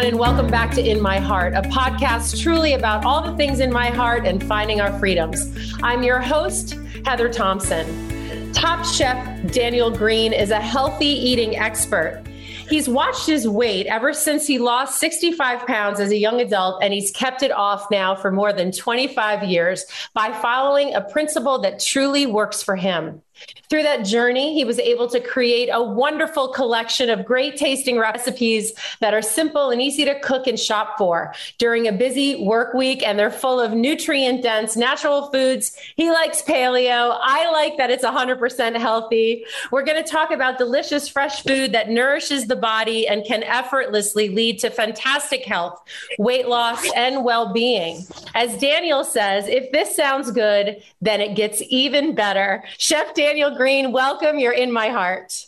everyone, and welcome back to In My Heart, a podcast truly about all the things in my heart and finding our freedoms. I'm your host, Heather Thompson. Top chef Daniel Green is a healthy eating expert. He's watched his weight ever since he lost 65 pounds as a young adult, and he's kept it off now for more than 25 years by following a principle that truly works for him. Through that journey, he was able to create a wonderful collection of great tasting recipes that are simple and easy to cook and shop for during a busy work week. And they're full of nutrient dense natural foods. He likes paleo. I like that it's 100% healthy. We're going to talk about delicious fresh food that nourishes the body and can effortlessly lead to fantastic health, weight loss, and well-being. As Daniel says, if this sounds good, then it gets even better. Chef Daniel Green, welcome. You're in my heart.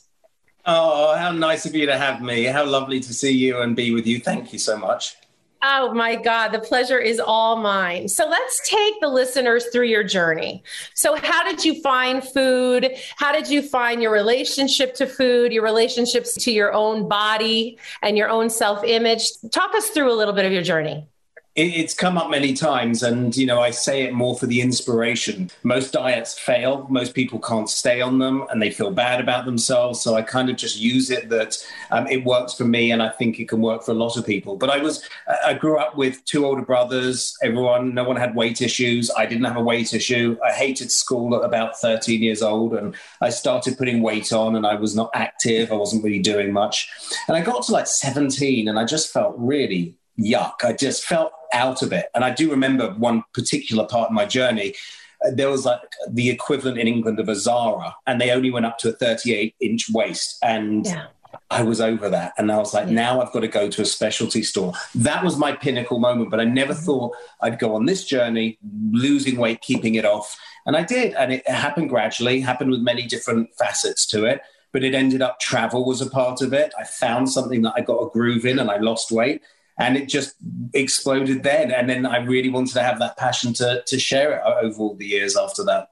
Oh, how nice of you to have me. How lovely to see you and be with you. Thank you so much. Oh my God, the pleasure is all mine. So let's take the listeners through your journey. So how did you find food? How did you find your relationship to food, your relationships to your own body and your own self-image? Talk us through a little bit of your journey. It's come up many times, and, you know, I say it more for the inspiration. Most diets fail. Most people can't stay on them and they feel bad about themselves. So I kind of just use it that it works for me, and I think it can work for a lot of people. But I grew up with two older brothers. No one had weight issues. I didn't have a weight issue. I hated school at about 13 years old, and I started putting weight on, and I was not active. I wasn't really doing much. And I got to like 17 and I just felt really yuck. I just felt out of it. And I do remember one particular part of my journey. There was like the equivalent in England of a Zara, and they only went up to a 38-inch waist. And I was over that. And I was like, now I've got to go to a specialty store. That was my pinnacle moment. But I never thought I'd go on this journey, losing weight, keeping it off. And I did. And it happened gradually, happened with many different facets to it. But it ended up travel was a part of it. I found something that I got a groove in, and I lost weight. And it just exploded then. And then I really wanted to have that passion to share it over all the years after that.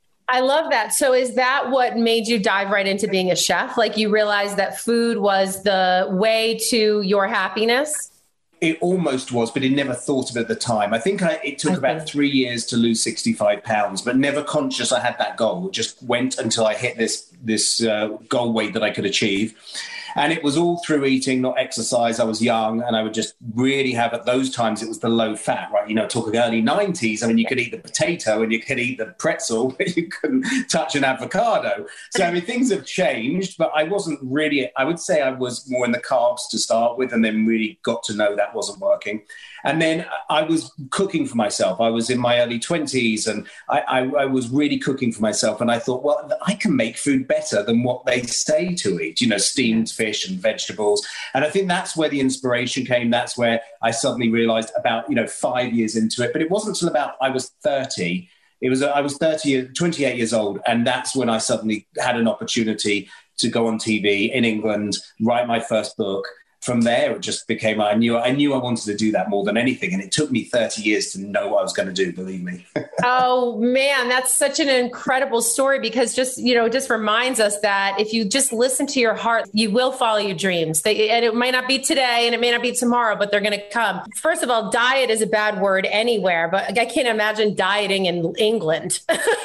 I love that. So is that what made you dive right into being a chef? Like you realized that food was the way to your happiness? It almost was, but I never thought of it at the time. I think it took about 3 years to lose 65 pounds, but never conscious I had that goal. It just went until I hit this goal weight that I could achieve. And it was all through eating, not exercise. I was young, and I would just really have, at those times, it was the low fat, right? You know, talking early 90s. I mean, you could eat the potato and you could eat the pretzel, but you couldn't touch an avocado. So, I mean, things have changed, but I wasn't really, I would say I was more in the carbs to start with, and then really got to know that wasn't working. And then I was cooking for myself. I was in my early 20s, and I was really cooking for myself. And I thought, well, I can make food better than what they say to eat, you know, steamed fish and vegetables. And I think that's where the inspiration came. That's where I suddenly realized about, 5 years into it. But it wasn't until about I was 30. I was 28 years old. And that's when I suddenly had an opportunity to go on TV in England, write my first book. From there, it just became, I knew I wanted to do that more than anything. And it took me 30 years to know what I was going to do, believe me. Oh, man, that's such an incredible story, because just reminds us that if you just listen to your heart, you will follow your dreams. And it might not be today and it may not be tomorrow, but they're going to come. First of all, diet is a bad word anywhere, but I can't imagine dieting in England.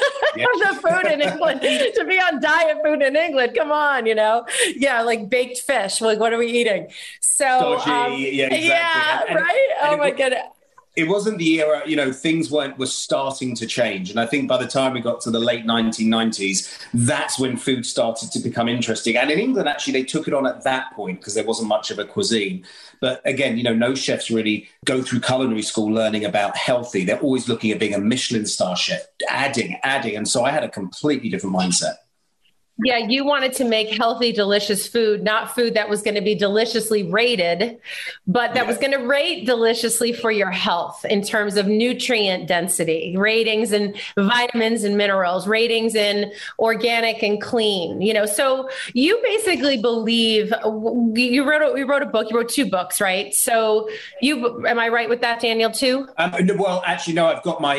The food in England, to be on diet food in England. Come on, like baked fish. Like, what are we eating? So, exactly. Right. Oh my goodness. It wasn't the era, things were starting to change. And I think by the time we got to the late 1990s, that's when food started to become interesting. And in England, actually, they took it on at that point because there wasn't much of a cuisine. But again, no chefs really go through culinary school learning about healthy. They're always looking at being a Michelin star chef, adding. And so I had a completely different mindset. Yeah, you wanted to make healthy, delicious food, not food that was going to be deliciously rated, but that was going to rate deliciously for your health in terms of nutrient density, ratings in vitamins and minerals, ratings in organic and clean. So you basically believe you wrote a book, you wrote 2 books, right? So am I right with that, Daniel, too? Well, actually, no, I've got my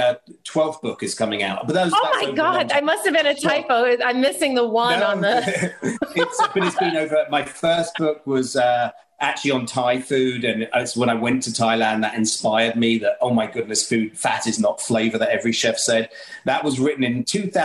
12th book is coming out. But that's my God, I must have been a typo. I missed the one on the but it's been over. My first book was actually on Thai food. And it's when I went to Thailand that inspired me that, oh my goodness, fat is not flavor, that every chef said. That was written in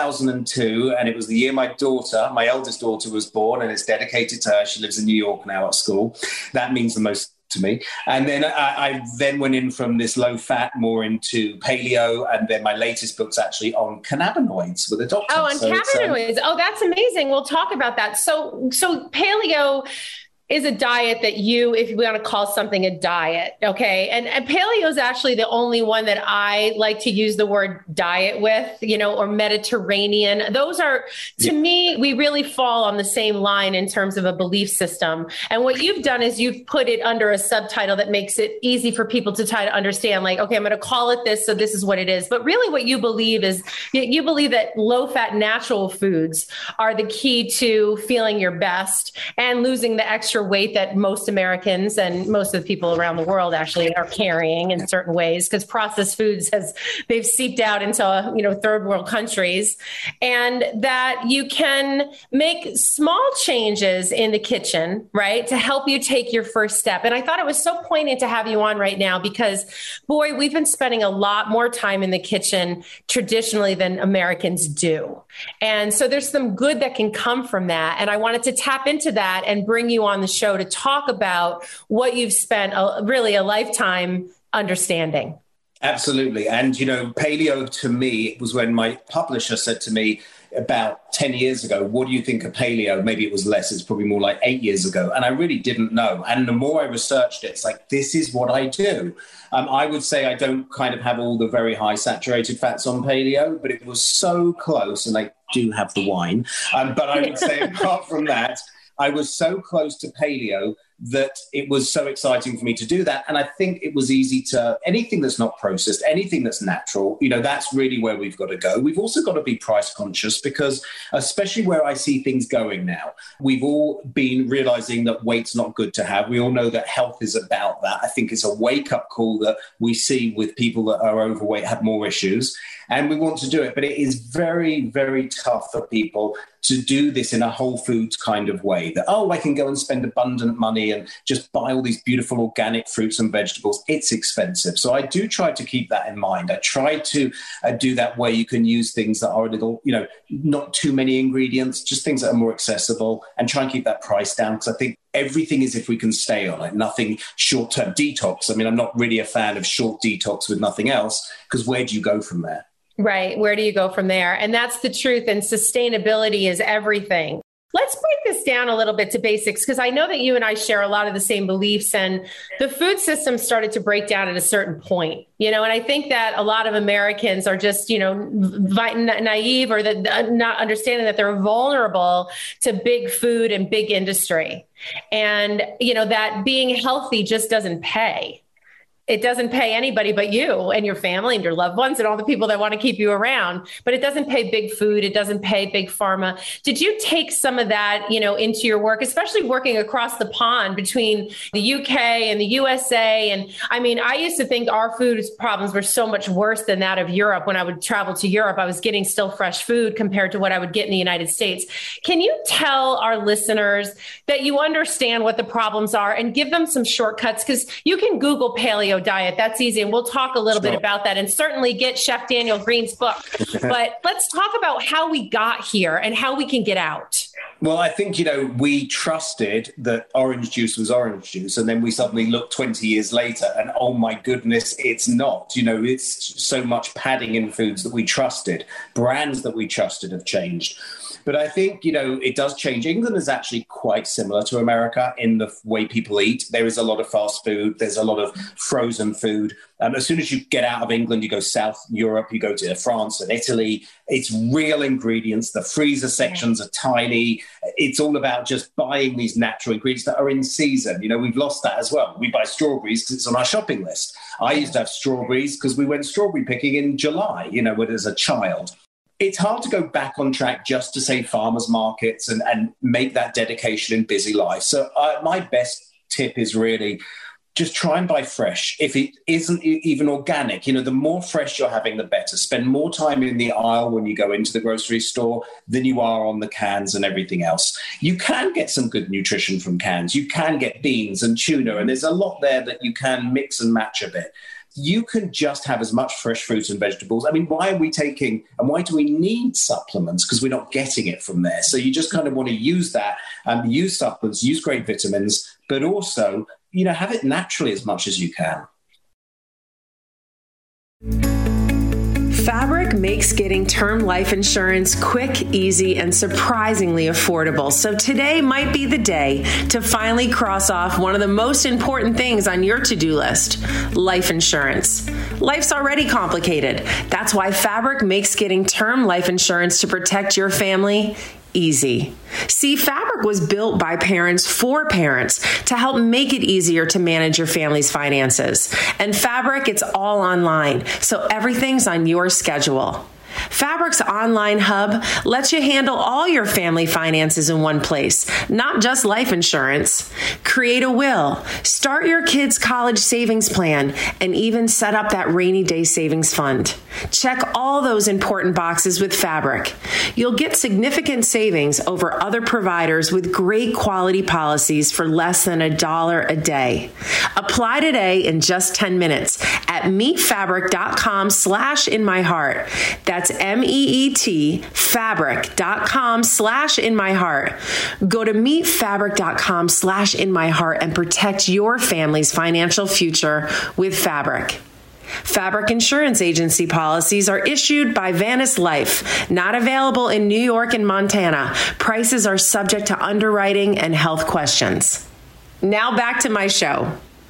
2002. And it was the year my eldest daughter was born, and it's dedicated to her. She lives in New York now at school. That means the most to me. And then I then went in from this low fat more into paleo, and then my latest book's actually on cannabinoids with a doctor. Oh, on cannabinoids. Oh, that's amazing. We'll talk about that. So paleo is a diet that if you want to call something a diet, okay? And paleo is actually the only one that I like to use the word diet with, or Mediterranean. Those are, to me, we really fall on the same line in terms of a belief system. And what you've done is you've put it under a subtitle that makes it easy for people to try to understand, like, okay, I'm going to call it this, so this is what it is. But really what you believe is, you believe that low-fat natural foods are the key to feeling your best and losing the extra weight that most Americans and most of the people around the world actually are carrying in certain ways, because processed foods they've seeped out into third world countries, and that you can make small changes in the kitchen, right, to help you take your first step. And I thought it was so poignant to have you on right now because, boy, we've been spending a lot more time in the kitchen traditionally than Americans do. And so there's some good that can come from that. And I wanted to tap into that and bring you on the show to talk about what you've spent really a lifetime understanding. Absolutely. And, paleo to me, it was when my publisher said to me about 10 years ago, what do you think of paleo? Maybe it was less. It's probably more like 8 years ago. And I really didn't know. And the more I researched it, it's like, this is what I do. I would say I don't kind of have all the very high saturated fats on paleo, but it was so close. And I do have the wine. But I would say apart from that, I was so close to paleo that it was so exciting for me to do that. And I think it was easy to, anything that's not processed, anything that's natural, that's really where we've got to go. We've also got to be price conscious because especially where I see things going now, we've all been realizing that weight's not good to have. We all know that health is about that. I think it's a wake up call that we see with people that are overweight have more issues, and we want to do it. But it is very, very tough for people to do this in a whole foods kind of way that, I can go and spend abundant money and just buy all these beautiful organic fruits and vegetables. It's expensive. So I do try to keep that in mind. I try to do that where you can use things that are a little, not too many ingredients, just things that are more accessible, and try and keep that price down. Because I think everything is if we can stay on it, nothing short-term detox. I mean, I'm not really a fan of short detox with nothing else, because where do you go from there? Right. Where do you go from there? And that's the truth. And sustainability is everything. Let's break this down a little bit to basics, because I know that you and I share a lot of the same beliefs, and the food system started to break down at a certain point, and I think that a lot of Americans are just, naive or not understanding that they're vulnerable to big food and big industry, and, that being healthy just doesn't pay. It doesn't pay anybody but you and your family and your loved ones and all the people that want to keep you around. But it doesn't pay big food. It doesn't pay big pharma. Did you take some of that, into your work, especially working across the pond between the UK and the USA? And I mean, I used to think our food problems were so much worse than that of Europe. When I would travel to Europe, I was getting still fresh food compared to what I would get in the United States. Can you tell our listeners that you understand what the problems are and give them some shortcuts? Because you can Google paleo diet. That's easy. And we'll talk a little bit about that, and certainly get Chef Daniel Green's book. But let's talk about how we got here and how we can get out. Well, I think, we trusted that orange juice was orange juice. And then we suddenly looked 20 years later and, oh my goodness, it's not. It's so much padding in foods that we trusted. Brands that we trusted have changed. But I think, it does change. England is actually quite similar to America in the way people eat. There is a lot of fast food. There's a lot of frozen food. As soon as you get out of England, you go South Europe, you go to France and Italy. It's real ingredients. The freezer sections are tiny. It's all about just buying these natural ingredients that are in season. We've lost that as well. We buy strawberries because it's on our shopping list. I used to have strawberries because we went strawberry picking in July, when as a child. It's hard to go back on track just to say farmers markets and make that dedication in busy life. So my best tip is really just try and buy fresh. If it isn't even organic, the more fresh you're having, the better. Spend more time in the aisle when you go into the grocery store than you are on the cans and everything else. You can get some good nutrition from cans. You can get beans and tuna, and there's a lot there that you can mix and match a bit. You can just have as much fresh fruits and vegetables. I mean, why are we taking, and why do we need supplements? Because we're not getting it from there. So you just kind of want to use that, use supplements, use great vitamins, but also, have it naturally as much as you can. Fabric makes getting term life insurance quick, easy, and surprisingly affordable. So today might be the day to finally cross off one of the most important things on your to-do list, life insurance. Life's already complicated. That's why Fabric makes getting term life insurance to protect your family easy. See, Fabric was built by parents for parents to help make it easier to manage your family's finances. And Fabric, it's all online, so everything's on your schedule. Fabric's online hub lets you handle all your family finances in one place, not just life insurance. Create a will, start your kids' college savings plan, and even set up that rainy day savings fund. Check all those important boxes with Fabric. You'll get significant savings over other providers with great quality policies for less than $1 a day. Apply today in just 10 minutes at meetfabric.com/inmyheart. That's MEET fabric.com/inmyheart. Go to meetfabric.com/inmyheart and protect your family's financial future with Fabric. Fabric Insurance Agency policies are issued by Vanis Life, not available in New York and Montana. Prices are subject to underwriting and health questions. Now back to my show.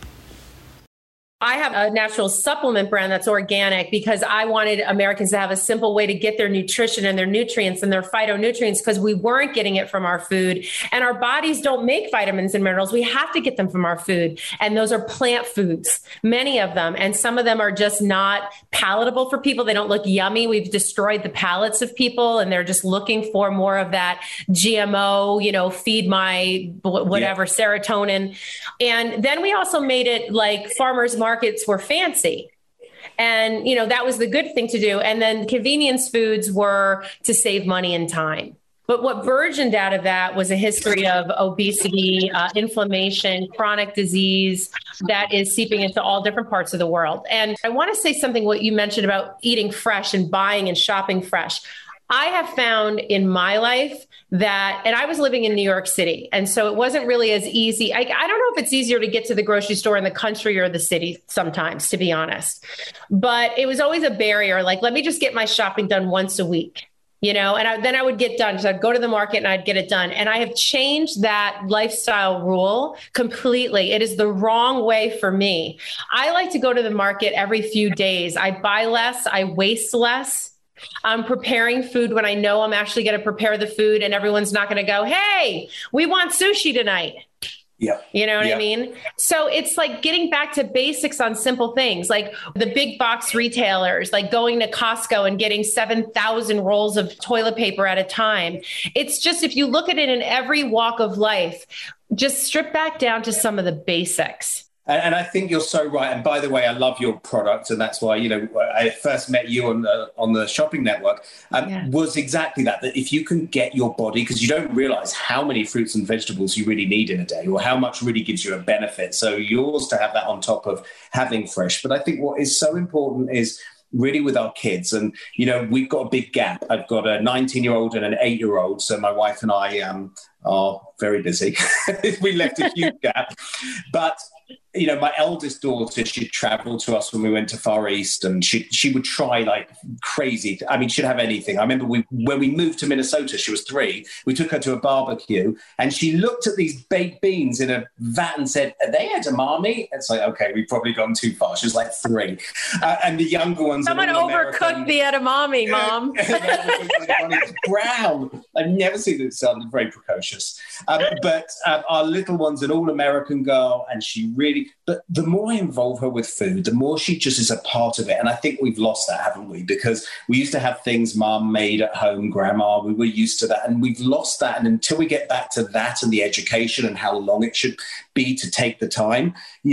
I have a natural supplement brand that's organic because I wanted Americans to have a simple way to get their nutrition and their nutrients and their phytonutrients because we weren't getting it from our food. And our bodies don't make vitamins and minerals. We have to get them from our food. And those are plant foods, many of them. And some of them are just not palatable for people. They don't look yummy. We've destroyed the palates of people and they're just looking for more of that GMO, feed my whatever, serotonin. And then we also made it like farmers markets were fancy. And, that was the good thing to do. And then convenience foods were to save money and time. But what burgeoned out of that was a history of obesity, inflammation, chronic disease that is seeping into all different parts of the world. And I want to say something, what you mentioned about eating fresh and buying and shopping fresh. I have found in my life that, and I was living in New York City, and so it wasn't really as easy. I don't know if it's easier to get to the grocery store in the country or the city sometimes, to be honest. But it was always a barrier. Like, let me just get my shopping done once a week, and then I would get done. So I'd go to the market and I'd get it done. And I have changed that lifestyle rule completely. It is the wrong way for me. I like to go to the market every few days. I buy less, I waste less. I'm preparing food when I know I'm actually going to prepare the food and everyone's not going to go, hey, we want sushi tonight. Yeah. You know what I mean? So it's like getting back to basics on simple things, like the big box retailers, like going to Costco and getting 7,000 rolls of toilet paper at a time. It's just, if you look at it in every walk of life, just strip back down to some of the basics. And I think you're so right. And by the way, I love your product. And that's why, I first met you on the shopping network was exactly that if you can get your body, because you don't realize how many fruits and vegetables you really need in a day or how much really gives you a benefit. So yours to have that on top of having fresh. But I think what is so important is really with our kids. And, we've got a big gap. I've got a 19-year-old and an 8-year-old. So my wife and I are very busy. We left a huge gap. But my eldest daughter, she'd travel to us when we went to Far East, and she would try like crazy. I mean, she'd have anything. I remember when we moved to Minnesota, she was 3. We took her to a barbecue, and she looked at these baked beans in a vat and said, "Are they edamame?" It's like, okay, we've probably gone too far. She was like 3, and the younger ones. Someone overcooked the edamame, Mom. It's brown. I've never seen it sound very precocious. But our little one's an all-American girl, and she really, but the more I involve her with food, the more she just is a part of it. And I think we've lost that, haven't we? Because we used to have things mom made at home, grandma, we were used to that, and we've lost that. And until we get back to that and the education and how long it should be to take the time,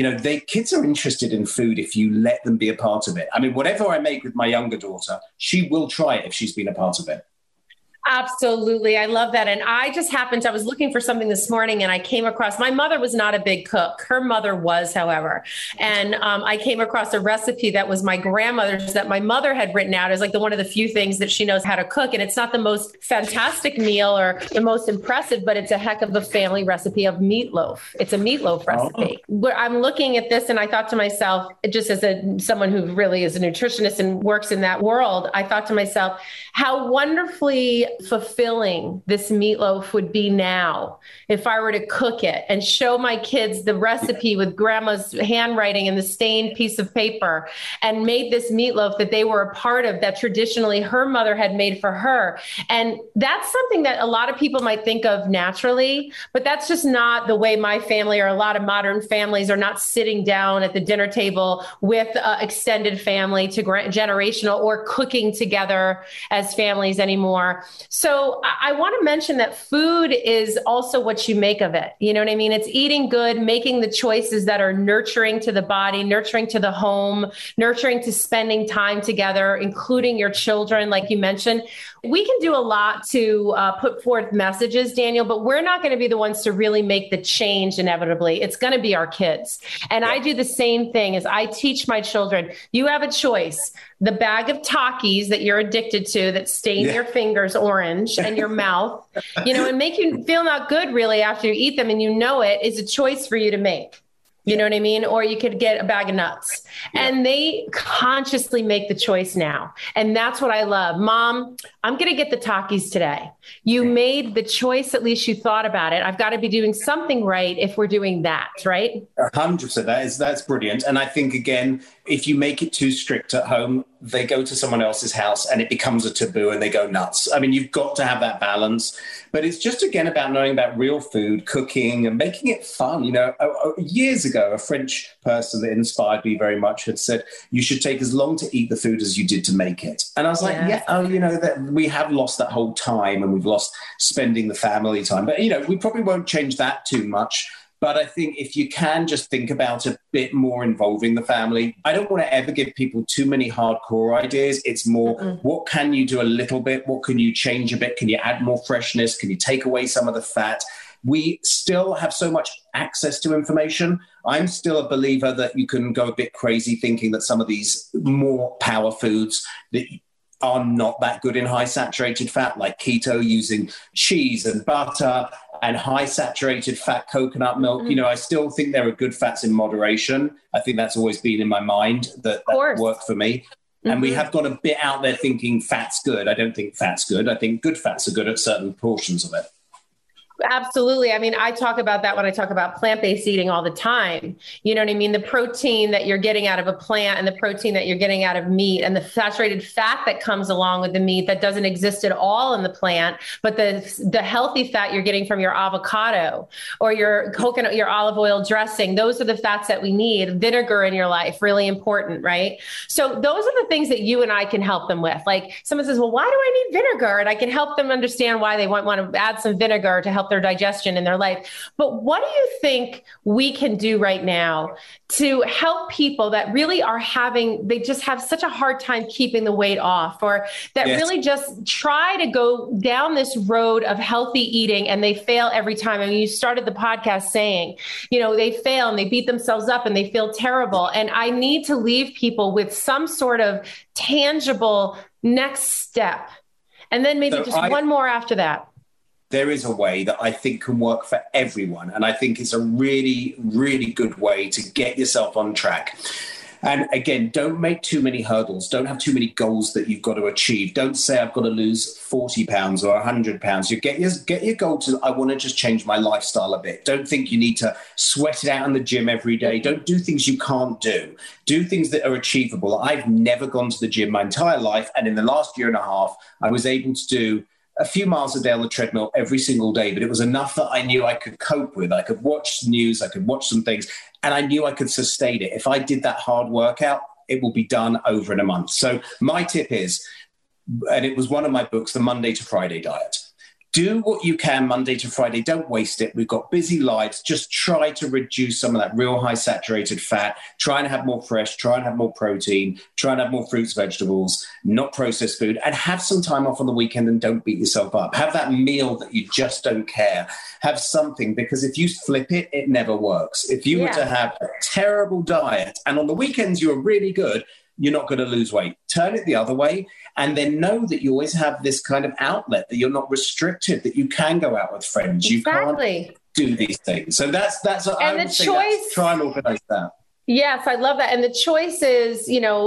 kids are interested in food if you let them be a part of it. I mean, whatever I make with my younger daughter, she will try it if she's been a part of it. Absolutely. I love that. And I was looking for something this morning and I came across, my mother was not a big cook. Her mother was, however. And I came across a recipe that was my grandmother's that my mother had written out as like one of the few things that she knows how to cook. And it's not the most fantastic meal or the most impressive, but it's a heck of a family recipe of meatloaf. It's a meatloaf recipe. Oh. I'm looking at this and I thought to myself, just as someone who really is a nutritionist and works in that world, I thought to myself, how wonderfully fulfilling this meatloaf would be now if I were to cook it and show my kids the recipe with grandma's handwriting and the stained piece of paper and made this meatloaf that they were a part of that traditionally her mother had made for her. And that's something that a lot of people might think of naturally, but that's just not the way my family or a lot of modern families are not sitting down at the dinner table with extended family to generational or cooking together as families anymore. So I want to mention that food is also what you make of it. You know what I mean? It's eating good, making the choices that are nurturing to the body, nurturing to the home, nurturing to spending time together, including your children, like you mentioned. We can do a lot to put forth messages, Daniel, but we're not going to be the ones to really make the change inevitably. It's going to be our kids. And I do the same thing as I teach my children. You have a choice. The bag of Takis that you're addicted to that stain your fingers orange and your mouth, and make you feel not good really after you eat them and it is a choice for you to make. You know what I mean? Or you could get a bag of nuts and they consciously make the choice now. And that's what I love. Mom, I'm going to get the Takis today. You made the choice. At least you thought about it. I've got to be doing something right if we're doing that, right? 100%. That's brilliant. And I think, again, if you make it too strict at home, they go to someone else's house and it becomes a taboo and they go nuts. I mean, you've got to have that balance. But it's just, again, about knowing about real food, cooking and making it fun. Years ago, a French person that inspired me very much had said, you should take as long to eat the food as you did to make it. And I was like, that we have lost that whole time and we've lost spending the family time. But, we probably won't change that too much. But I think if you can just think about a bit more involving the family, I don't want to ever give people too many hardcore ideas. It's more, what can you do a little bit? What can you change a bit? Can you add more freshness? Can you take away some of the fat? We still have so much access to information. I'm still a believer that you can go a bit crazy thinking that some of these more power foods that are not that good in high saturated fat, like keto, using cheese and butter and high saturated fat coconut milk. I still think there are good fats in moderation. I think that's always been in my mind that worked for me. And we have got a bit out there thinking fat's good. I don't think fat's good. I think good fats are good at certain portions of it. Absolutely. I mean, I talk about that when I talk about plant-based eating all the time. You know what I mean? The protein that you're getting out of a plant and the protein that you're getting out of meat and the saturated fat that comes along with the meat that doesn't exist at all in the plant, but the healthy fat you're getting from your avocado or your coconut, your olive oil dressing, those are the fats that we need. Vinegar in your life, really important, right? So those are the things that you and I can help them with. Like someone says, well, why do I need vinegar? And I can help them understand why they want to add some vinegar to help their digestion in their life. But what do you think we can do right now to help people that really are they just have such a hard time keeping the weight off, or that really just try to go down this road of healthy eating and they fail every time? I mean, you started the podcast saying, they fail and they beat themselves up and they feel terrible. And I need to leave people with some sort of tangible next step. And then maybe one more after that. There is a way that I think can work for everyone. And I think it's a really, really good way to get yourself on track. And again, don't make too many hurdles. Don't have too many goals that you've got to achieve. Don't say I've got to lose 40 pounds or 100 pounds. You get your goal to, I want to just change my lifestyle a bit. Don't think you need to sweat it out in the gym every day. Don't do things you can't do. Do things that are achievable. I've never gone to the gym my entire life. And in the last year and a half, I was able to do a few miles a day on the treadmill every single day, but it was enough that I knew I could cope with. I could watch news, I could watch some things, and I knew I could sustain it. If I did that hard workout, it will be done over in a month. So my tip is, and it was one of my books, The Monday to Friday Diet. Do what you can Monday to Friday. Don't waste it. We've got busy lives. Just try to reduce some of that real high saturated fat. Try and have more fresh. Try and have more protein. Try and have more fruits, vegetables, not processed food. And have some time off on the weekend and don't beat yourself up. Have that meal that you just don't care. Have something, because if you flip it, it never works. If you were to have a terrible diet and on the weekends you're really good, you're not going to lose weight. Turn it the other way, and then know that you always have this kind of outlet, that you're not restricted, that you can go out with friends. Exactly. You can't do these things. So that's what I would say. Try and organize that. Yes, I love that. And the choice is,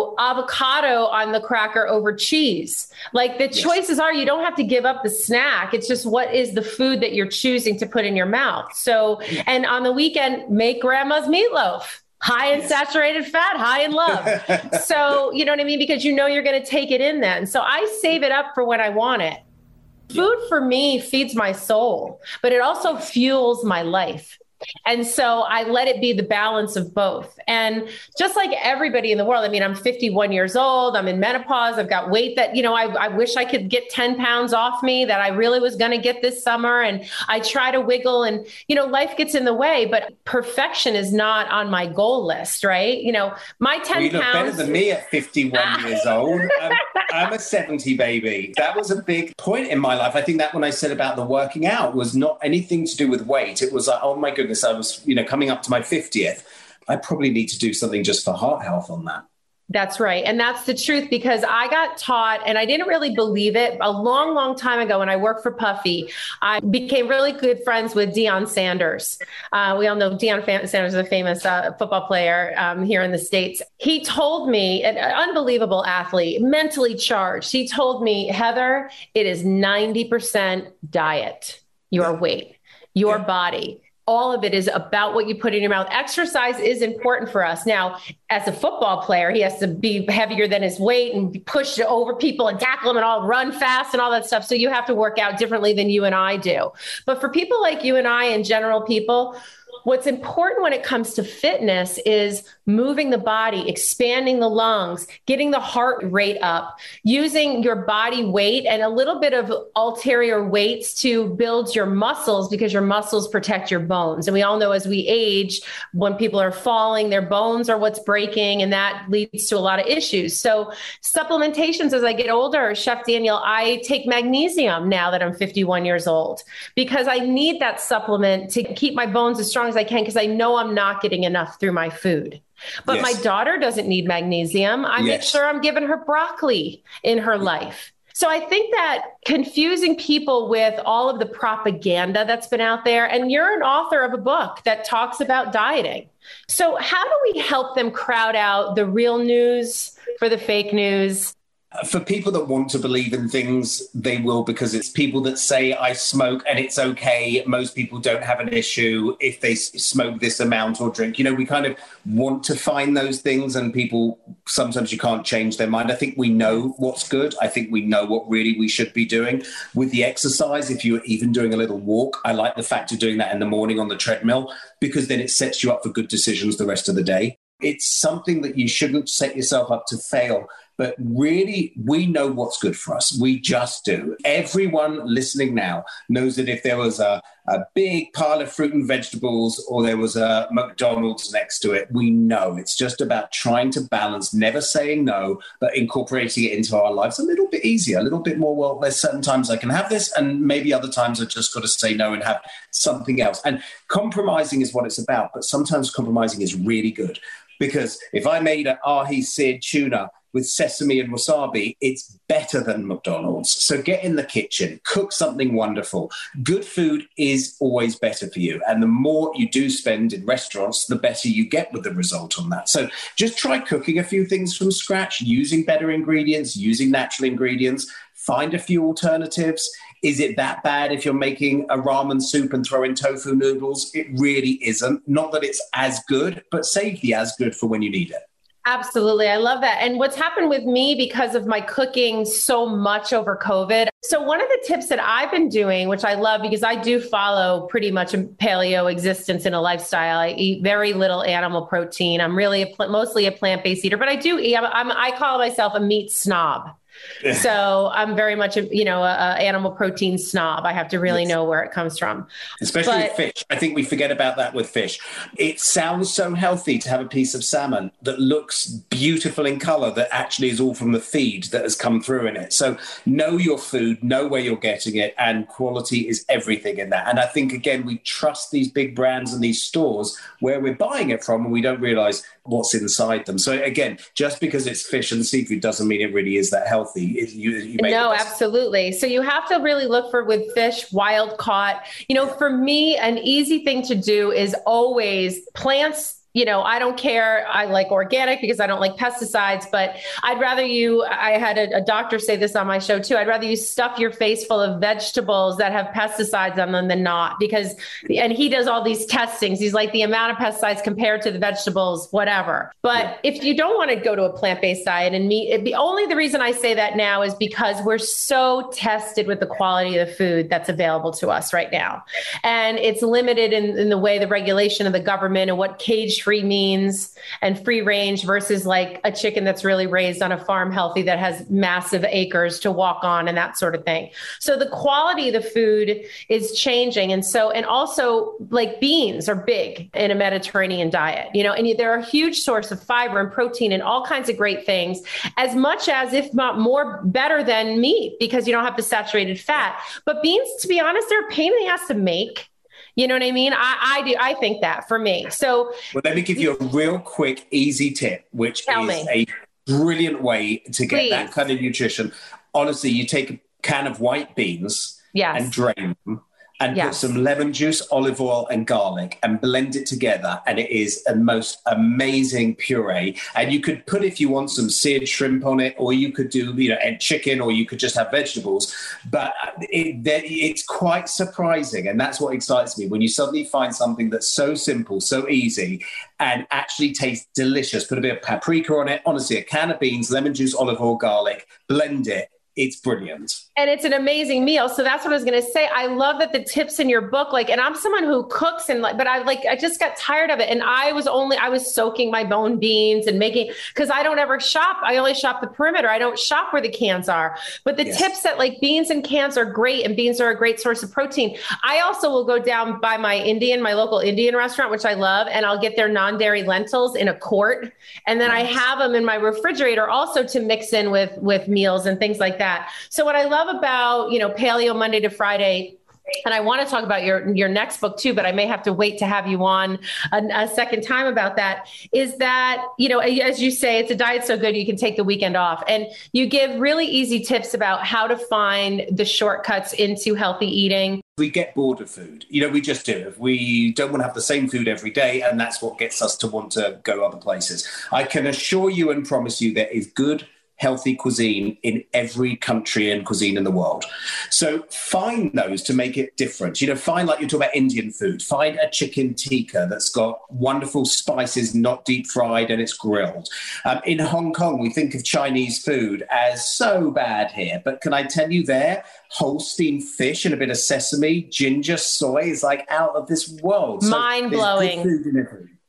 avocado on the cracker over cheese. Like the choices are, you don't have to give up the snack. It's just what is the food that you're choosing to put in your mouth. So, and on the weekend, make grandma's meatloaf. High in saturated fat, high in love. So, you know what I mean? Because you're going to take it in then. So I save it up for when I want it. Food for me feeds my soul, but it also fuels my life. And so I let it be the balance of both. And just like everybody in the world, I mean, I'm 51 years old, I'm in menopause, I've got weight that, I wish I could get 10 pounds off me that I really was going to get this summer. And I try to wiggle and, life gets in the way, but perfection is not on my goal list, right? My 10 you look pounds. better than me at 51 years old. I'm a 70 baby. That was a big point in my life. I think that when I said about the working out was not anything to do with weight. It was like, oh my goodness, I was, coming up to my 50th. I probably need to do something just for heart health on that. That's right. And that's the truth, because I got taught, and I didn't really believe it, a long, long time ago when I worked for Puffy. I became really good friends with Deion Sanders. We all know Deion Sanders is a famous football player here in the States. He told me, an unbelievable athlete, mentally charged. He told me, Heather, it is 90% diet, your weight, your body. All of it is about what you put in your mouth. Exercise is important for us. Now, as a football player, he has to be heavier than his weight and be pushed over people and tackle them and all run fast and all that stuff. So you have to work out differently than you and I do. But for people like you and I and general people, what's important when it comes to fitness is moving the body, expanding the lungs, getting the heart rate up, using your body weight and a little bit of ulterior weights to build your muscles, because your muscles protect your bones. And we all know as we age, when people are falling, their bones are what's breaking, and that leads to a lot of issues. So supplementations as I get older, Chef Daniel, I take magnesium now that I'm 51 years old, because I need that supplement to keep my bones as strong as I can, because I know I'm not getting enough through my food. But my daughter doesn't need magnesium. I make sure I'm giving her broccoli in her life. So I think that confusing people with all of the propaganda that's been out there, and you're an author of a book that talks about dieting. So how do we help them crowd out the real news for the fake news? For people that want to believe in things, they will, because it's people that say, I smoke and it's okay. Most people don't have an issue if they smoke this amount or drink. We kind of want to find those things, and people, sometimes you can't change their mind. I think we know what's good. I think we know what really we should be doing. With the exercise, if you're even doing a little walk, I like the fact of doing that in the morning on the treadmill, because then it sets you up for good decisions the rest of the day. It's something that you shouldn't set yourself up to fail. But really, we know what's good for us. We just do. Everyone listening now knows that if there was a big pile of fruit and vegetables, or there was a McDonald's next to it, we know. It's just about trying to balance, never saying no, but incorporating it into our lives a little bit easier, a little bit more. Well, there's certain times I can have this, and maybe other times I've just got to say no and have something else. And compromising is what it's about. But sometimes compromising is really good, because if I made an ahi seared tuna with sesame and wasabi, it's better than McDonald's. So get in the kitchen, cook something wonderful. Good food is always better for you. And the more you do spend in restaurants, the better you get with the result on that. So just try cooking a few things from scratch, using better ingredients, using natural ingredients, find a few alternatives. Is it that bad if you're making a ramen soup and throw in tofu noodles? It really isn't. Not that it's as good, but save the as good for when you need it. Absolutely. I love that. And what's happened with me because of my cooking so much over COVID. So one of the tips that I've been doing, which I love because I do follow pretty much a paleo existence in a lifestyle. I eat very little animal protein. I'm really mostly a plant-based eater, but I do eat, I call myself a meat snob. So I'm very much a animal protein snob. I have to really know where it comes from. Especially with fish. I think we forget about that with fish. It sounds so healthy to have a piece of salmon that looks beautiful in color that actually is all from the feed that has come through in it. So know your food, know where you're getting it, and quality is everything in that. And I think, again, we trust these big brands and these stores where we're buying it from, and we don't realize what's inside them. So again, just because it's fish and seafood doesn't mean it really is that healthy. No, absolutely. So you have to really look for, with fish, wild caught. For me, an easy thing to do is always plants. I don't care. I like organic because I don't like pesticides, but I had a doctor say this on my show too. I'd rather you stuff your face full of vegetables that have pesticides on them than not, and he does all these testings. He's like, the amount of pesticides compared to the vegetables, whatever. But if you don't want to go to a plant-based diet and meat, the reason I say that now is because we're so tested with the quality of the food that's available to us right now. And it's limited in the way the regulation of the government and what cage-free means and free range versus like a chicken that's really raised on a farm healthy that has massive acres to walk on and that sort of thing. So the quality of the food is changing. And also like beans are big in a Mediterranean diet, and they're a huge source of fiber and protein and all kinds of great things, as much as, if not more, better than meat because you don't have the saturated fat. But beans, to be honest, they're a pain in the ass to make. You know what I mean? I do. I think that for me. So let me give you a real quick, easy tip, which is a brilliant way to get that kind of nutrition. Honestly, you take a can of white beans and drain them and put some lemon juice, olive oil and garlic and blend it together. And it is a most amazing puree. And you could put, if you want, some seared shrimp on it, or you could do, and chicken, or you could just have vegetables. But it's quite surprising. And that's what excites me, when you suddenly find something that's so simple, so easy, and actually tastes delicious. Put a bit of paprika on it. Honestly, a can of beans, lemon juice, olive oil, garlic, blend it. It's brilliant. And it's an amazing meal. So that's what I was going to say. I love that the tips in your book, and I'm someone who cooks but I just got tired of it. And I was soaking my bone beans and because I don't ever shop. I only shop the perimeter. I don't shop where the cans are. But the tips that beans and cans are great, and beans are a great source of protein. I also will go down by my local Indian restaurant, which I love, and I'll get their non-dairy lentils in a quart. And then I have them in my refrigerator also to mix in with meals and things like that. So what I love about, Paleo Monday to Friday, and I want to talk about your next book too, but I may have to wait to have you on a second time about that, is that, as you say, it's a diet so good you can take the weekend off. And you give really easy tips about how to find the shortcuts into healthy eating. We get bored of food. We just do. We don't want to have the same food every day, and that's what gets us to want to go other places. I can assure you and promise you there is good, healthy cuisine in every country and cuisine in the world. So find those to make it different. Find, like you talk about Indian food, find a chicken tikka that's got wonderful spices, not deep fried, and it's grilled. In Hong Kong, we think of Chinese food as so bad here, but can I tell you there, Holstein fish and a bit of sesame, ginger, soy is like out of this world. Mind-blowing.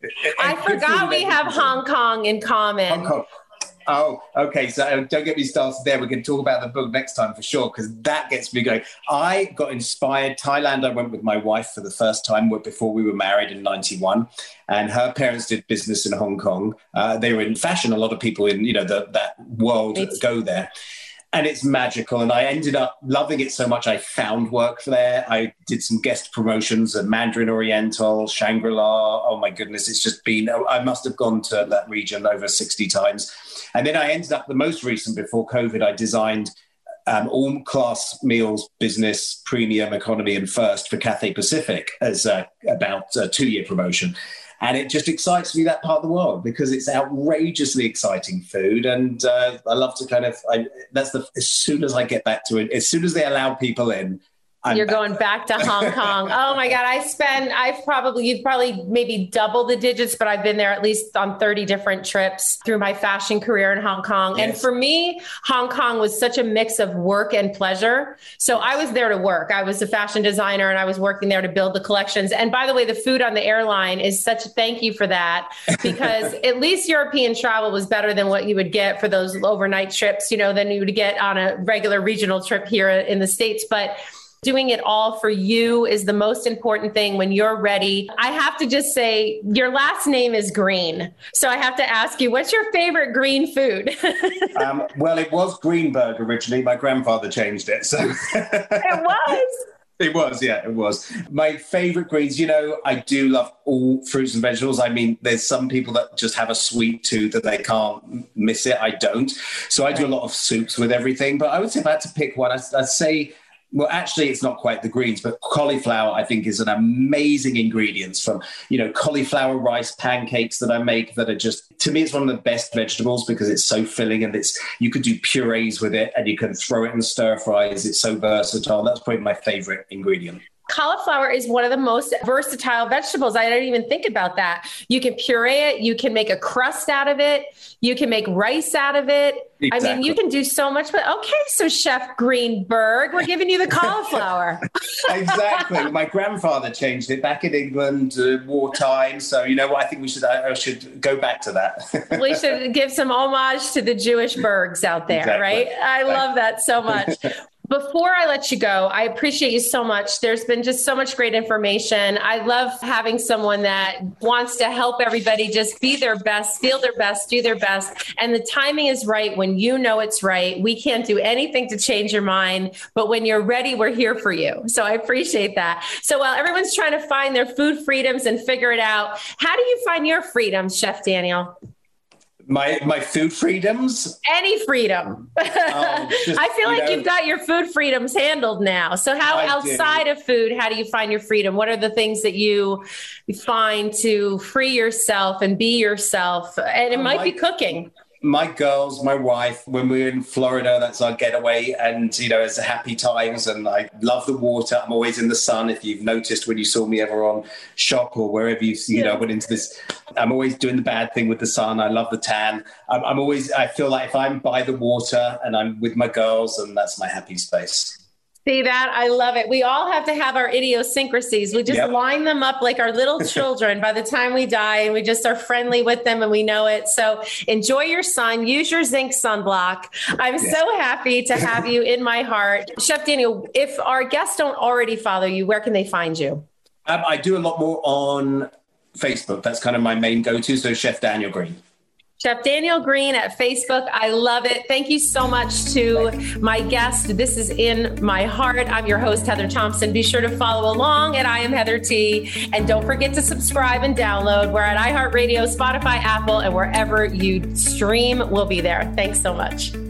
I forgot we have Hong Kong in common. Hong Kong. Oh, okay. So don't get me started there. We can talk about the book next time for sure, because that gets me going. I got inspired. Thailand, I went with my wife for the first time before we were married in 91. And her parents did business in Hong Kong. They were in fashion. A lot of people in, that world go there. And it's magical. And I ended up loving it so much, I found work there. I did some guest promotions at Mandarin Oriental, Shangri-La. Oh, my goodness. It's just been, I must have gone to that region over 60 times. And then I ended up, the most recent, before COVID, I designed all class meals, business, premium, economy, and first for Cathay Pacific as about a 2-year promotion. And it just excites me, that part of the world, because it's outrageously exciting food. And I love to as soon as I get back to it, as soon as they allow people in, You're going back to Hong Kong. Oh my God. You've probably maybe double the digits, but I've been there at least on 30 different trips through my fashion career in Hong Kong. Yes. And for me, Hong Kong was such a mix of work and pleasure. So I was there to work. I was a fashion designer and I was working there to build the collections. And by the way, the food on the airline is such a thank you for that, because at least European travel was better than what you would get for those overnight trips, than you would get on a regular regional trip here in the States. But doing it all for you is the most important thing when you're ready. I have to just say, your last name is Green. So I have to ask you, what's your favorite green food? Well, it was Greenberg originally. My grandfather changed it. So It was? It was, yeah, it was. My favorite greens, I do love all fruits and vegetables. I mean, there's some people that just have a sweet tooth that they can't miss it. I don't. So I do a lot of soups with everything. But I would say if I had to pick one, I'd say, well, actually, it's not quite the greens, but cauliflower, I think, is an amazing ingredient from, cauliflower rice pancakes that I make that are just, to me, it's one of the best vegetables because it's so filling and you could do purees with it and you can throw it in stir fries. It's so versatile. That's probably my favorite ingredient. Cauliflower is one of the most versatile vegetables. I didn't even think about that. You can puree it. You can make a crust out of it. You can make rice out of it. Exactly. I mean, you can do so much. But okay, so Chef Greenberg, we're giving you the cauliflower. Exactly. My grandfather changed it back in England, wartime. So you know what? I think I should go back to that. We should give some homage to the Jewish Bergs out there, exactly. Right? I love that so much. Before I let you go, I appreciate you so much. There's been just so much great information. I love having someone that wants to help everybody just be their best, feel their best, do their best. And the timing is right when you know it's right. We can't do anything to change your mind, but when you're ready, we're here for you. So I appreciate that. So while everyone's trying to find their food freedoms and figure it out, how do you find your freedoms, Chef Daniel? My food freedoms? Any freedom. I feel like you've got your food freedoms handled now. So outside of food, how do you find your freedom? What are the things that you find to free yourself and be yourself? And it might be cooking. My girls, my wife, when we're in Florida, that's our getaway. And, it's happy times. And I love the water. I'm always in the sun. If you've noticed when you saw me ever on Shop or wherever went into this, I'm always doing the bad thing with the sun. I love the tan. I feel like if I'm by the water and I'm with my girls, and that's my happy space. See that? I love it. We all have to have our idiosyncrasies. We just line them up like our little children by the time we die, and we just are friendly with them and we know it. So enjoy your sun, use your zinc sunblock. I'm so happy to have you in my heart. Chef Daniel, if our guests don't already follow you, where can they find you? I do a lot more on Facebook. That's kind of my main go-to. So Chef Daniel Green. Chef Daniel Green at Facebook. I love it. Thank you so much to my guest. This is In My Heart. I'm your host, Heather Thompson. Be sure to follow along at I Am Heather T. And don't forget to subscribe and download. We're at iHeartRadio, Spotify, Apple, and wherever you stream, we'll be there. Thanks so much.